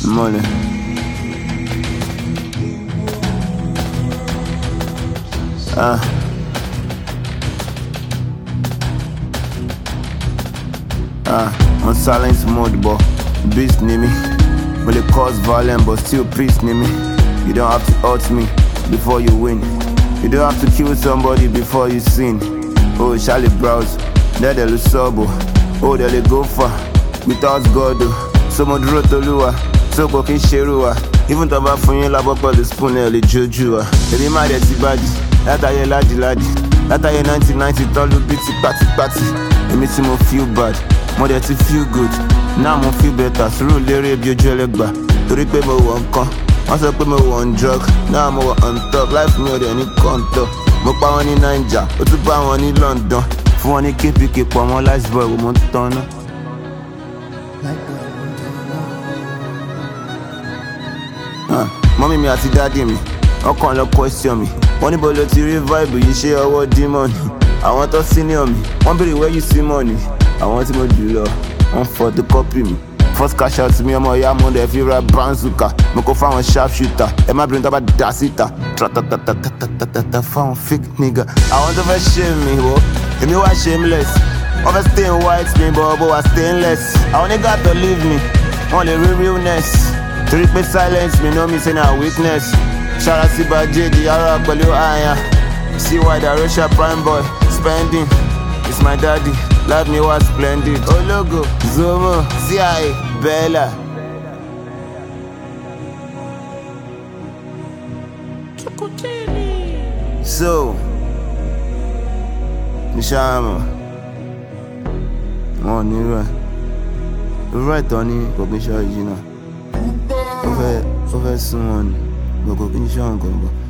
money. On silence mode, but beast near me. Will it cause violence, but still peace near me. You don't have to hurt me before you win. You don't have to kill somebody before you sin. Oh, Charlie Browse, there they lose sobo. Oh, there they go far. Without God, so much road to lure. So go kin sherua. Even though I'm from you, la papa the spoon, le jojua. Baby, my dirty body. That I ladi ladi. That I 1990, all the bitty party party. It makes me feel bad. More than to feel good. Now I feel better. Through Larry, be a jellegba. To repay my one con. Once I put my one drug. Now I'm on top. Life more than any contour. Mo pa one in Niger. O tu pa one in London. For one in KPK, for one last boy, we want to Mommy, me àti daddy mi. Ọkàn lọ question mi. Wọ́n níbo lo ti rí vibe yìí ṣe ọwọ́ demon. Àwọn tó senior mi. Wọ́n béèrè where you see money. Àwọn tí mo jù lọ. Wọ́n photocopy mi. First cash out mi ọmọ ìyá mo dẹ̀ fi ra banzuka. Mo kó fáwọn sharp shooter. Ẹ má bìnrin tó bá dà síta. Tratatatatatatata fáwọn fake nigga. Àwọn tó fẹ́ shame mi wo. Èmi wá shameless. Wọ́n fẹ́ stay in white mi but wà stainless. Àwọn nigga to leave me. Wọ́n lè rí realness. Torí pé silence me know me say na weakness. Ṣara sí bàjẹ́ di ara pẹ̀lú àyà. See why the Russia prime boy spending. It's my daddy, life me was splendid. Ologo, Zomo, CIA, Bella. So, Nishama. Oh, Nira. You're right, Tony, but be sure you know. Over someone, but go finish on.